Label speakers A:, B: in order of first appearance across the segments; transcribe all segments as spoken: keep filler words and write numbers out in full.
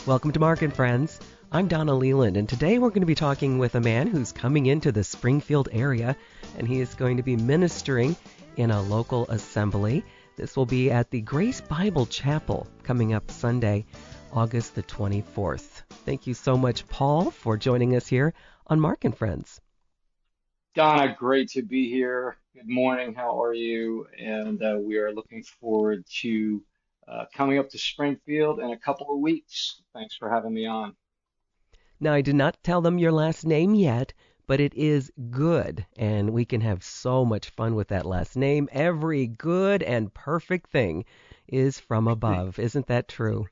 A: Welcome to Mark and Friends. I'm Donna Leland, and today we're going to be talking with a man who's coming into the Springfield area, and he is going to be ministering in a local assembly. This will be at the Grace Bible Chapel coming up Sunday, August the twenty-fourth. Thank you so much, Paul, for joining us here on Mark and Friends.
B: Donna, great to be here. Good morning. How are you? And uh, we are looking forward to uh, coming up to Springfield in a couple of weeks. Thanks for having me on.
A: Now, I did not tell them your last name yet, but it is Good, and we can have so much fun with that last name. Every good and perfect thing is from above. Isn't that true?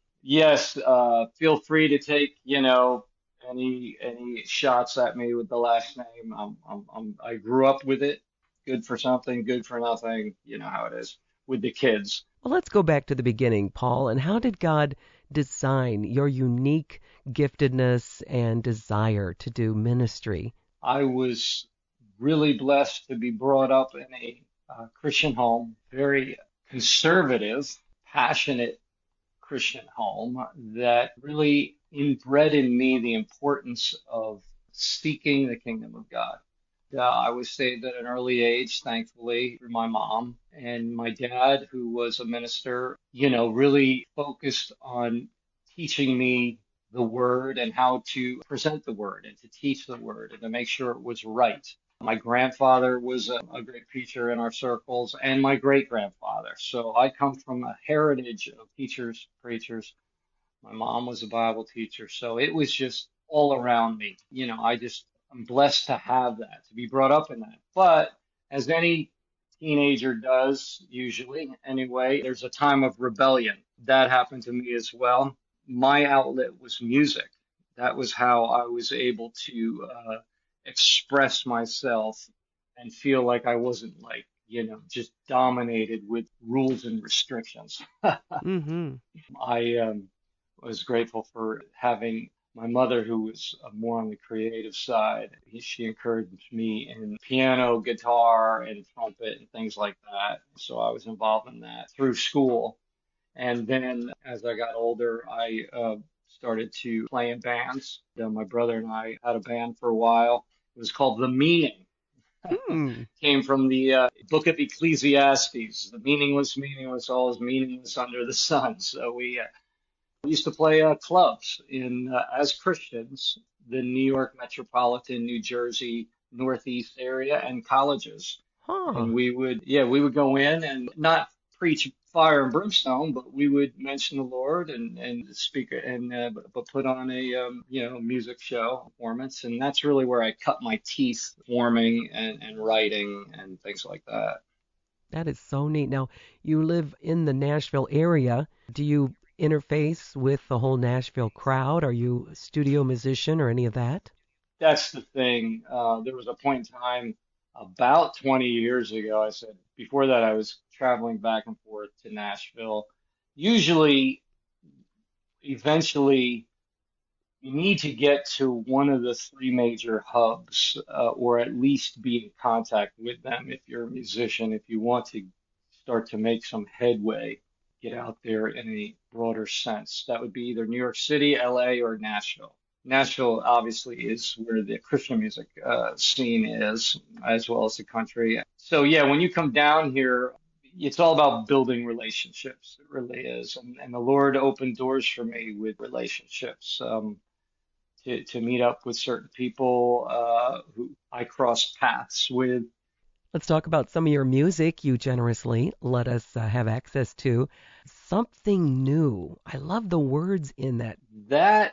B: Yes, uh, feel free to take, you know, any any shots at me with the last name. I'm, I'm, I'm, I grew up with it. Good for something, good for nothing. You know how it is with the kids.
A: Well, let's go back to the beginning, Paul. And how did God design your unique giftedness and desire to do ministry?
B: I was really blessed to be brought up in a uh, Christian home, very conservative, passionate Christian home that really inbred in me the importance of seeking the kingdom of God. Uh, I was saved at an early age, thankfully, through my mom and my dad, who was a minister, you know, really focused on teaching me the word and how to present the word and to teach the word and to make sure it was right. My grandfather was a, a great preacher in our circles, and my great grandfather. So I come from a heritage of teachers, preachers. My mom was a Bible teacher. So it was just all around me. You know, I just, I'm blessed to have that, to be brought up in that. But as any teenager does, usually anyway, there's a time of rebellion. That happened to me as well. My outlet was music. That was how I was able to uh, express myself and feel like I wasn't like, you know, just dominated with rules and restrictions.
A: Mm-hmm.
B: I um, was grateful for having my mother, who was uh, more on the creative side. He, she encouraged me in piano, guitar, and trumpet and things like that. So I was involved in that through school. And then as I got older, I uh, started to play in bands. Uh, my brother and I had a band for a while. It was called The Meaning.
A: Hmm.
B: Came from the uh, book of Ecclesiastes. The meaningless, meaningless, all is meaningless under the sun. So we, uh, we used to play uh, clubs in uh, as Christians, the New York metropolitan, New Jersey, Northeast area, and colleges.
A: Huh.
B: And we would, yeah, we would go in and not preach fire and brimstone, but we would mention the Lord and and speak and uh, but put on a um, you know music show performance, and that's really where I cut my teeth forming and and writing and things like that.
A: That is so neat. Now, you live in the Nashville area. Do you interface with the whole Nashville crowd? Are you a studio musician or any of that?
B: That's the thing. Uh, there was a point in time about twenty years ago. I said before that I was traveling back and forth to Nashville. Usually, eventually you need to get to one of the three major hubs, uh, or at least be in contact with them if you're a musician, if you want to start to make some headway, get out there in a broader sense. That would be either New York City, L A, or Nashville. Nashville obviously is where the Christian music uh, scene is, as well as the country. So yeah, when you come down here, it's all about building relationships. It really is. And, and the Lord opened doors for me with relationships. Um, to, to meet up with certain people uh, who I crossed paths with.
A: Let's talk about some of your music you generously let us uh, have access to. Something New. I love the words in that.
B: That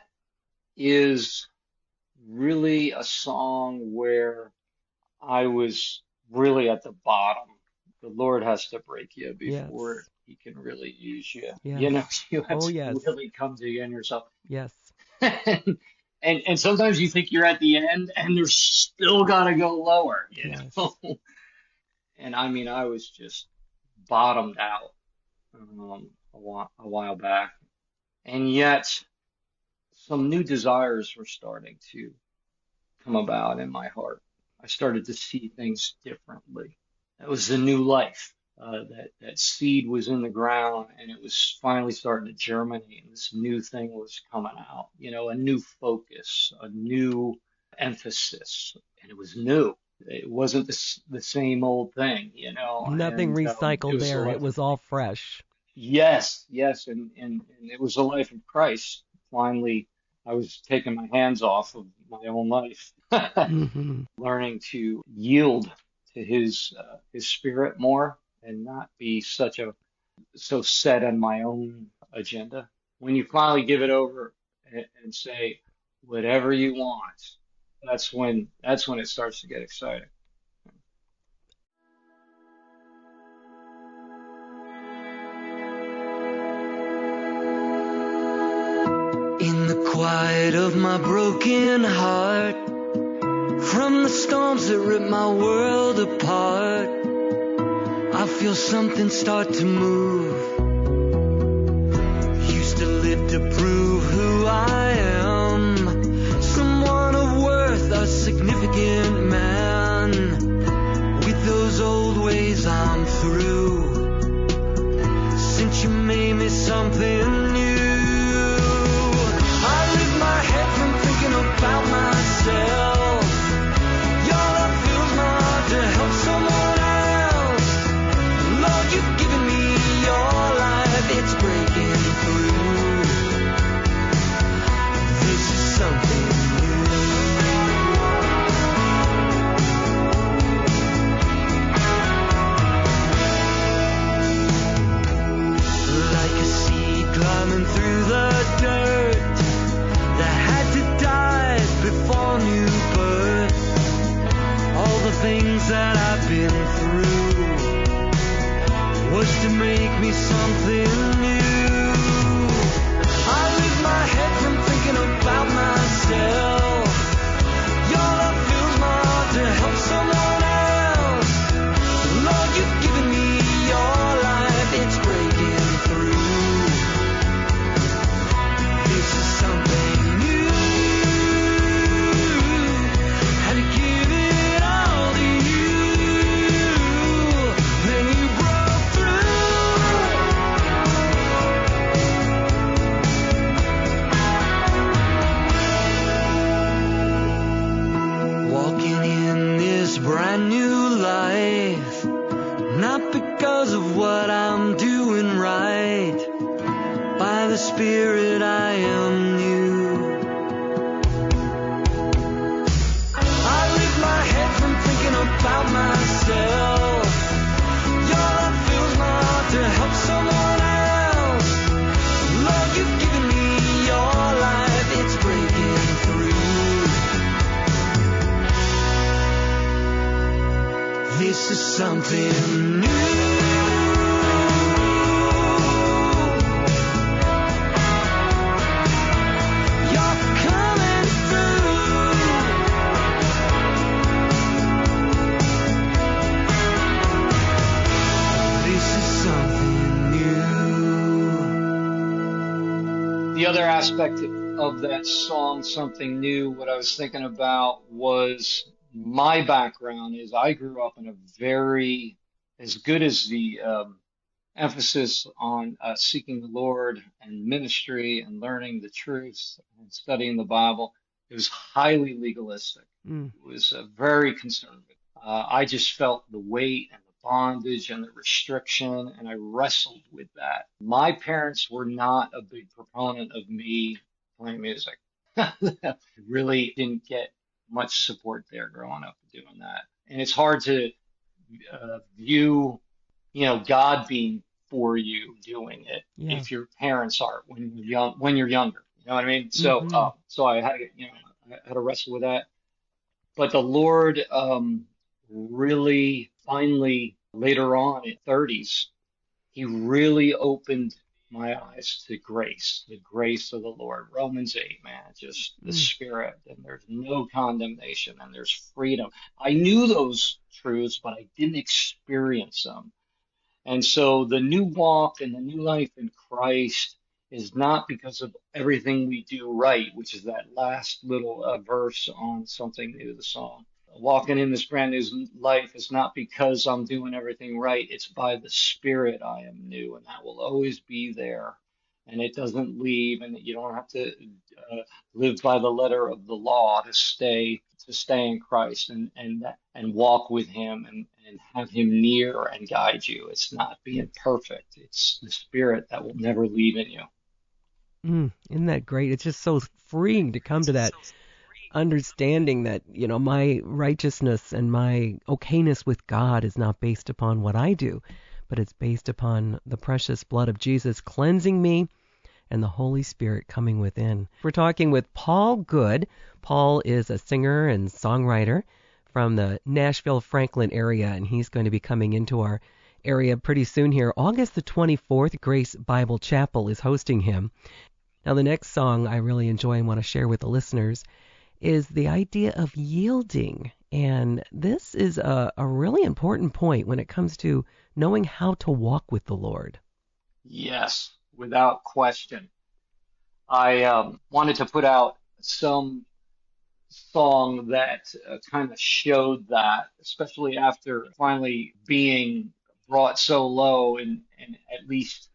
B: is really a song where I was really at the bottom. The Lord has to break you before
A: Yes.
B: he can really use you. You
A: Yes.
B: know, you have
A: Oh,
B: to
A: yes.
B: really come to in yourself.
A: Yes.
B: and, and and sometimes you think you're at the end and there's still got to go lower, you know.
A: Yes.
B: And I mean, I was just bottomed out um, a while, a while back, and yet some new desires were starting to come about in my heart. I started to see things differently. That was the new life. uh, that that seed was in the ground and it was finally starting to germinate and this new thing was coming out, you know, a new focus, a new emphasis, and it was new. It wasn't the, s- the same old thing, you know,
A: Nothing
B: and um, it
A: recycled
B: was a
A: there. It
B: life of,
A: was all fresh.
B: yes, yes, and, and, and it was a life of Christ. Finally, I was taking my hands off of my own life,
A: Hmm.
B: learning to yield to his uh, his spirit more and not be such a so set on my own agenda. When you finally give it over and, and say whatever you want, that's when that's when it starts to get exciting.
C: In the quiet of my broken heart, from the storms that rip my world apart, I feel something start to move. Used to live to prove who I am, someone of worth, a significant man. With those old ways I'm through, since you made me something new. I lift my head from thinking about myself. Your love fills my heart to help someone else. Lord, you've given me your life, it's breaking through. This is something new. Like a seed climbing through the dirt that had to die before new birth. All the things that I've been through was to make me something new. I lift my head from thinking about myself. Your love fills my heart to help someone else. Lord, you've given me your life, it's breaking through. This is something new. Had to give it all to you. Then you broke through. Walking in this brand new life, not because of what I'm doing right. By the Spirit I am new. I lift my head from thinking about myself. Your love fills my heart to help someone else. Lord, you've given me your life, it's breaking through. This is something new. You're coming through. This is something new.
B: The other aspect of that song, Something New, what I was thinking about was my background is I grew up in a very, as good as the um, emphasis on uh, seeking the Lord and ministry and learning the truth and studying the Bible, it was highly legalistic.
A: Mm.
B: It was uh, very conservative. Uh, I just felt the weight and the bondage and the restriction, and I wrestled with that. My parents were not a big proponent of me playing music. Really didn't get much support there growing up doing that. And it's hard to uh, view, you know, God being for you doing it
A: Yeah.
B: if your parents are when you're young, when you're younger. You know what I mean? So,
A: Hmm.
B: uh, so I had, to, you know, I had to wrestle with that. But the Lord um, really finally later on in thirties, he really opened my eyes to grace, the grace of the Lord. Romans eight, man, just the
A: Mm.
B: Spirit, and there's no condemnation and there's freedom. I knew those truths, but I didn't experience them. And so the new walk and the new life in Christ is not because of everything we do right, which is that last little uh, verse on Something New, the song. walking in this brand new life is not because I'm doing everything right. It's by the Spirit I am new, and that will always be there. And it doesn't leave, and you don't have to uh, live by the letter of the law to stay to stay in Christ and and and walk with Him and and have Him near and guide you. It's not being perfect. It's the Spirit that will never leave in you.
A: Mm, isn't that great? It's just so freeing to come to that understanding that, you know, my righteousness and my okayness with God is not based upon what I do, but it's based upon the precious blood of Jesus cleansing me and the Holy Spirit coming within. We're talking with Paul Good. Paul is a singer and songwriter from the Nashville, Franklin area, and he's going to be coming into our area pretty soon here. August the twenty-fourth, Grace Bible Chapel is hosting him. Now, the next song I really enjoy and want to share with the listeners is the idea of yielding. And this is a, a really important point when it comes to knowing how to walk with the Lord.
B: Yes, without question. I um, wanted to put out some song that uh, kind of showed that, especially after finally being brought so low and, and at least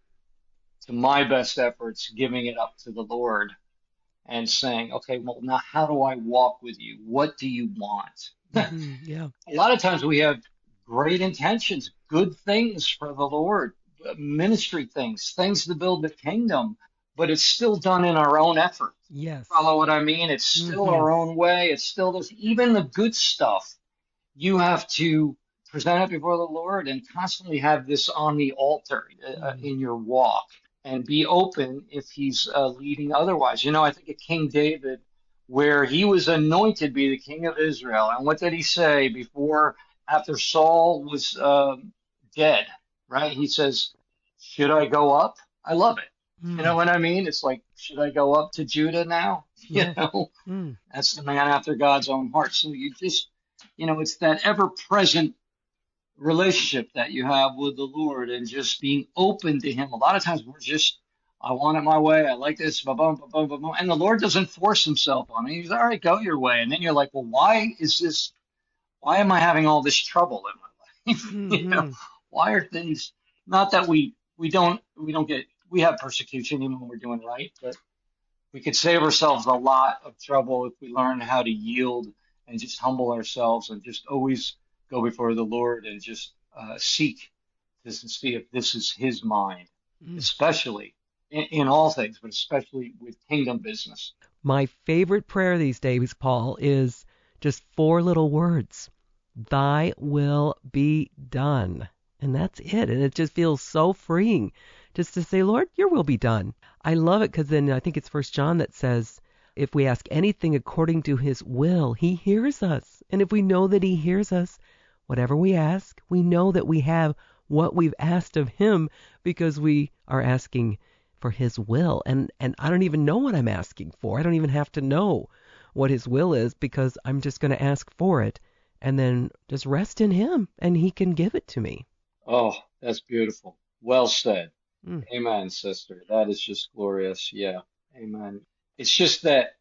B: to my best efforts, giving it up to the Lord and saying, okay, well, now how do I walk with you? What do you want?
A: Mm-hmm, yeah.
B: A lot of times we have great intentions, good things for the Lord, ministry things, things to build the kingdom, but it's still done in our own effort.
A: Yes.
B: Follow what I mean? It's still
A: mm-hmm.
B: our own way. It's still this, even the good stuff, you have to present it before the Lord and constantly have this on the altar uh, mm-hmm. in your walk. And be open if he's uh, leading otherwise. You know, I think of King David, where he was anointed to be the king of Israel. And what did he say before, after Saul was uh, dead, right? He says, should I go up? I love it. Mm. You know what I mean? It's like, should I go up to Judah now?
A: Yeah.
B: You know,
A: mm.
B: That's the man after God's own heart. So you just, you know, it's that ever-present relationship that you have with the Lord and just being open to Him. A lot of times we're just, I want it my way. I like this. Ba-bum, ba-bum, ba-bum. And the Lord doesn't force Himself on you. He's all right, go your way. And then you're like, well, why is this, why am I having all this trouble in my life?
A: Mm-hmm.
B: You know, why are things, not that we, we don't, we don't get, we have persecution even when we're doing right, but we could save ourselves a lot of trouble if we learn how to yield and just humble ourselves and just always go before the Lord and just uh, seek to see if this is His mind, mm. especially in, in all things, but especially with kingdom business.
A: My favorite prayer these days, Paul, is just four little words. Thy will be done. And that's it. And it just feels so freeing just to say, Lord, your will be done. I love it because then I think it's First John that says, if we ask anything according to His will, He hears us. And if we know that He hears us, whatever we ask, we know that we have what we've asked of Him because we are asking for His will. And and I don't even know what I'm asking for. I don't even have to know what His will is because I'm just going to ask for it and then just rest in Him and He can give it to me.
B: Oh, that's beautiful. Well said.
A: Mm.
B: Amen, sister. That is just glorious. Yeah. Amen. It's just that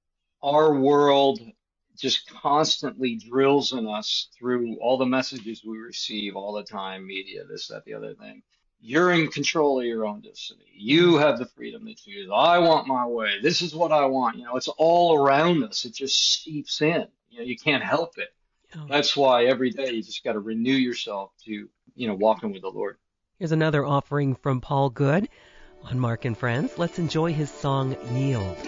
B: our world just constantly drills in us through all the messages we receive all the time, media, this, that, the other thing. You're in control of your own destiny. You have the freedom to choose. I want my way. This is what I want. You know, it's all around us. It just seeps in. You know, you can't help it.
A: Oh.
B: That's why every day you just got to renew yourself to, you know, walking with the Lord.
A: Here's another offering from Paul Good on Mark and Friends. Let's enjoy his song, Yield.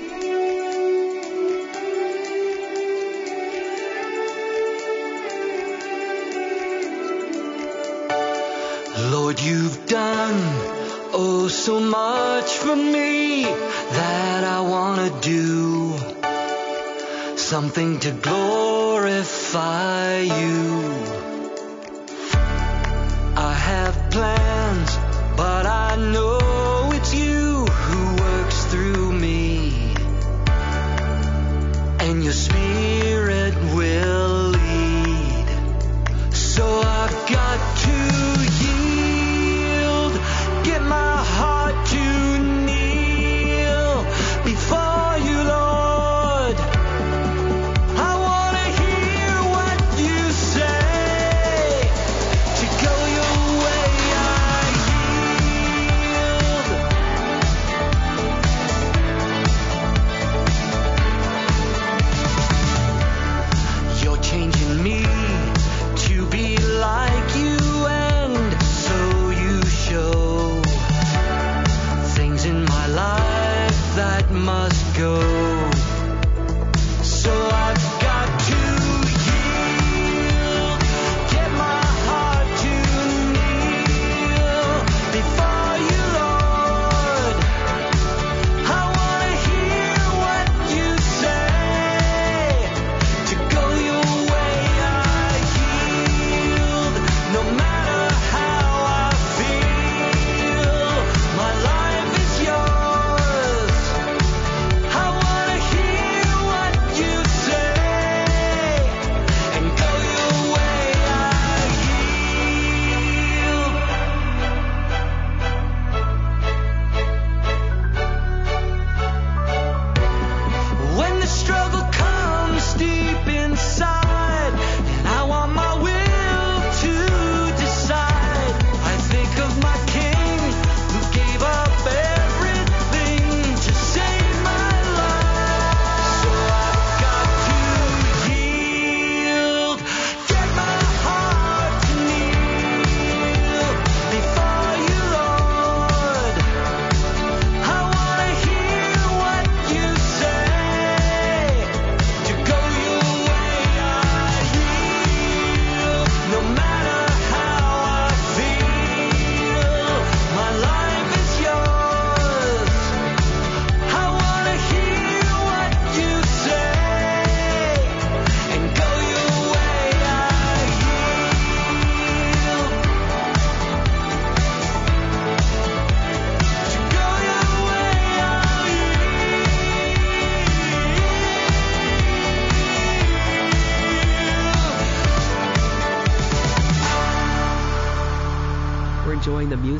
C: Lord, you've done oh so much for me that I want to do something to glorify you. I have plans, but I know it's you who works through me, and your Spirit will lead. So I've got to get my heart to kneel before you, Lord. I want to hear what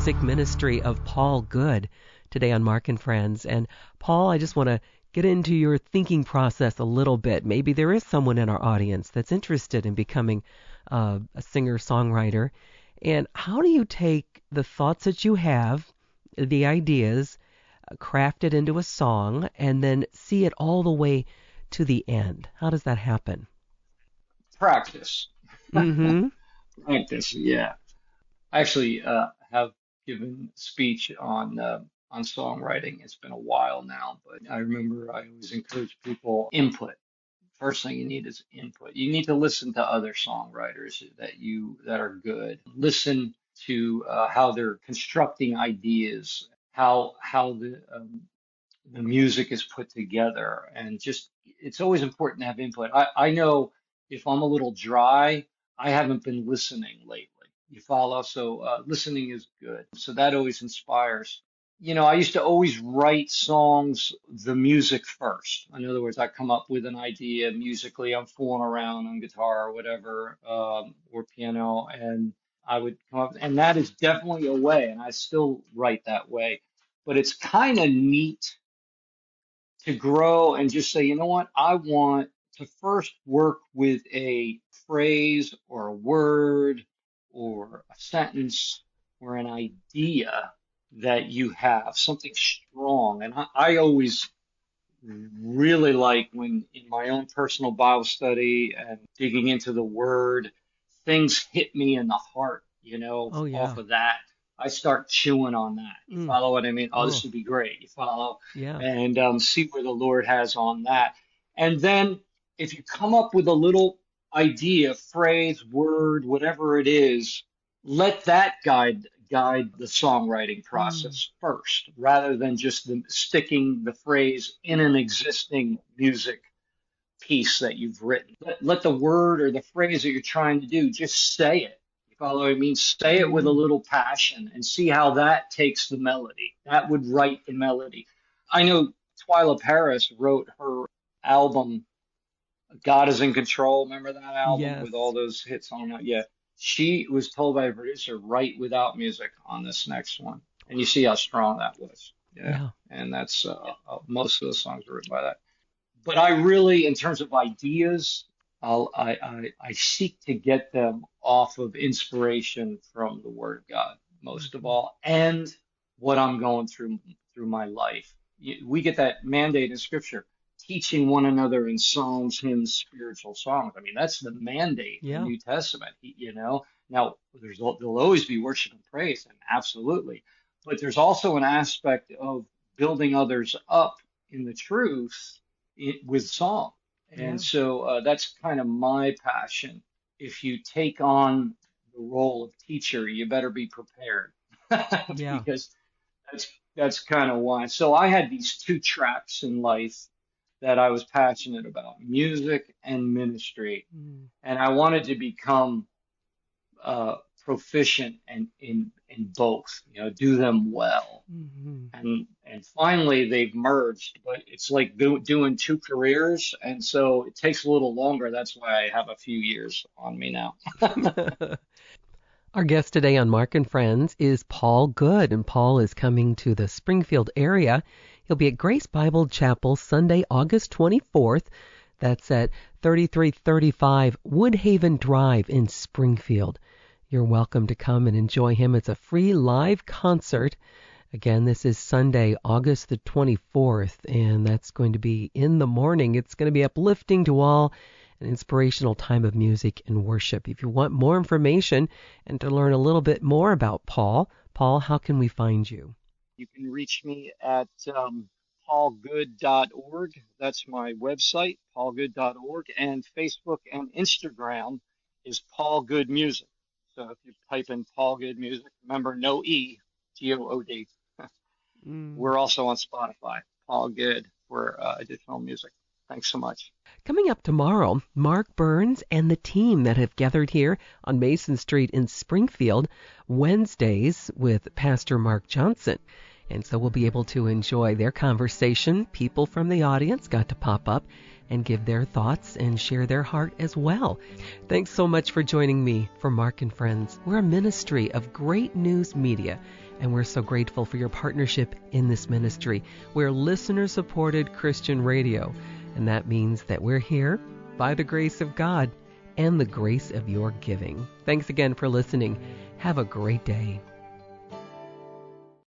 A: music ministry of Paul Good today on Mark and Friends. And Paul, I just want to get into your thinking process a little bit. Maybe there is someone in our audience that's interested in becoming uh, a singer-songwriter. And how do you take the thoughts that you have, the ideas, uh, craft it into a song, and then see it all the way to the end? How does that happen?
B: Practice.
A: Mm-hmm.
B: Practice, yeah. I actually uh, have given speech on uh, on songwriting. It's been a while now, but I remember I always encourage people input. First thing you need is input. You need to listen to other songwriters that you that are good. Listen to uh, how they're constructing ideas, how how the um, the music is put together, and just it's always important to have input. I, I know if I'm a little dry, I haven't been listening lately. You follow? So uh, listening is good. So that always inspires. You know, I used to always write songs, the music first. In other words, I come up with an idea musically. I'm fooling around on guitar or whatever, um, or piano, and I would come up, and that is definitely a way, and I still write that way. But it's kind of neat to grow and just say, you know what, I want to first work with a phrase or a word or a sentence or an idea that you have, something strong. And I, I always really like when in my own personal Bible study and digging into the word, things hit me in the heart, you know,
A: Oh, yeah.
B: off of that. I start chewing on that. You
A: Mm.
B: follow what I mean? Oh,
A: Oh,
B: this would be great. You follow?
A: yeah.
B: And um, see where the Lord has on that. And then if you come up with a little idea, phrase, word, whatever it is, let that guide guide the songwriting process first, rather than just the, sticking the phrase in an existing music piece that you've written. Let, let the word or the phrase that you're trying to do, just say it. You follow what I mean? Say it with a little passion and see how that takes the melody. That would write the melody. I know Twyla Paris wrote her album, God is in Control. Remember that album
A: Yes.
B: with all those hits on it? Yeah. She was told by a producer, write without music on this next one. And you see how strong that was. Yeah.
A: Yeah.
B: And that's, uh, uh, most of the songs were written by that. But I really, in terms of ideas, I'll, I, I, I seek to get them off of inspiration from the Word of God, most of all, and what I'm going through through my life. You- We get that mandate in Scripture, teaching one another in psalms, hymns, spiritual songs. I mean, that's the mandate in
A: Yeah.
B: the New Testament, y- you know. Now, there's there'll always be worship and praise, and absolutely, but there's also an aspect of building others up in the truth i- with song.
A: Yeah.
B: And so uh, that's kind of my passion. If you take on the role of teacher, you better be prepared
A: Yeah.
B: because that's that's kind of why. So I had these two tracks in life that I was passionate about, music and ministry,
A: Mm.
B: and I wanted to become uh, proficient and in in both, you know, do them well.
A: Mm-hmm.
B: And and finally they've merged, but it's like do, doing two careers, and so it takes a little longer. That's why I have a few years on me now.
A: Our guest today on Mark and Friends is Paul Good, and Paul is coming to the Springfield area. He'll be at Grace Bible Chapel Sunday, August twenty-fourth. That's at thirty-three thirty-five Woodhaven Drive in Springfield. You're welcome to come and enjoy him. It's a free live concert. Again, this is Sunday, August the twenty-fourth, and that's going to be in the morning. It's going to be uplifting to all, an inspirational time of music and worship. If you want more information and to learn a little bit more about Paul, Paul, how can we find you?
B: You can reach me at um, paul good dot org. That's my website, paul good dot org, and Facebook and Instagram is Paul Good Music. So if you type in Paul Good Music, remember no E, G O O D.
A: Mm.
B: We're also on Spotify, Paul Good, for uh, additional music. Thanks so much.
A: Coming up tomorrow, Mark Burns and the team that have gathered here on Mason Street in Springfield, Wednesdays with Pastor Mark Johnson. And so we'll be able to enjoy their conversation. People from the audience got to pop up and give their thoughts and share their heart as well. Thanks so much for joining me for Mark and Friends. We're a ministry of Great News Media, And we're so grateful for your partnership in this ministry. We're listener-supported Christian radio, and that means that we're here by the grace of God and the grace of your giving. Thanks again for listening. Have a great day.